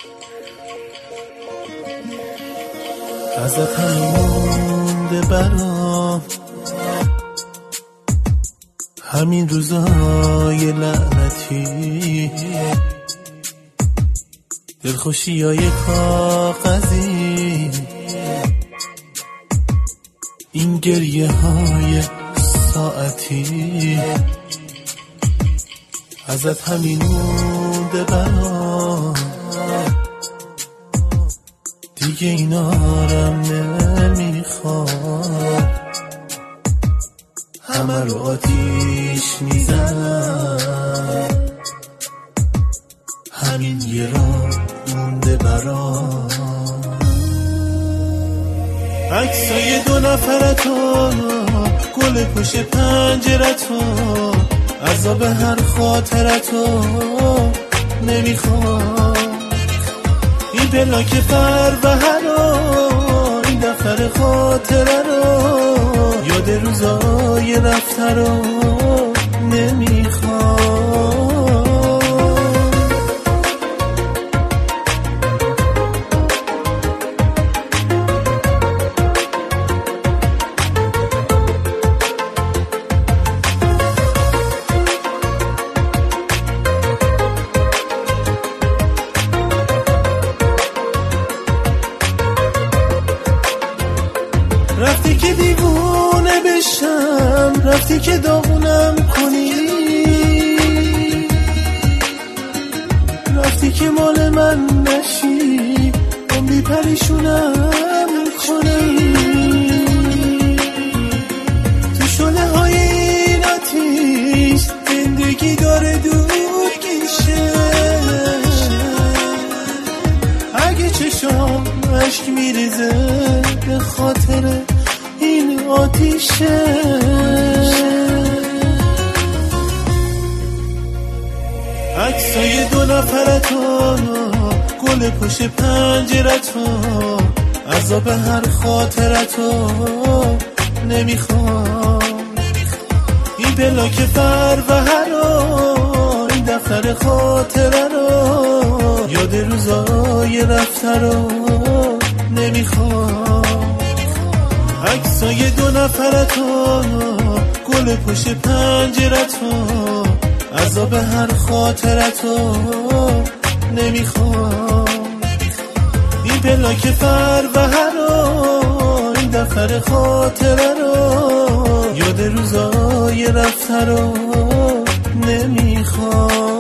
ازت همونده برام همین روزای لعنتی، دلخوشیای کاغذی، این گریه های ساعتی. ازت همین مونده برام دیگه اینارم نمیخوام، همه رو آتیش میزنم، همین یه راه مونده برام. عکسای 2 نفرتو، گل پشت پنجرتو، عذاب هر خاطرتو نمیخوام، این بلاک فروهر رو، این دفتر خاطره رو، یاد روزای رفته رو نمیخوام. رفتی که دیوونه بشم، رفتی که داغونم کنی، رفتی که مال من نشی، عمری پریشونم کنی. تو شعله های این آتیش زندگی داره دوگیشه، اگه چشام عشق میریزه به خاطر این آتیشه. عکسای 2 نفرتو، گل پشت پنجرتو، عذاب هر خاطرتو نمیخوام، این بلاک فروهر رو، این دفتر خاطره رو، یاد روزای رفته رو نمیخوام. عکسای 2 نفرتو، گل پشت پنجرتو، عذاب هر خاطرتو نمیخوام، این پلاک فروهر رو، این دفتر خاطره رو، یاد روزای رفته رو نمیخوام.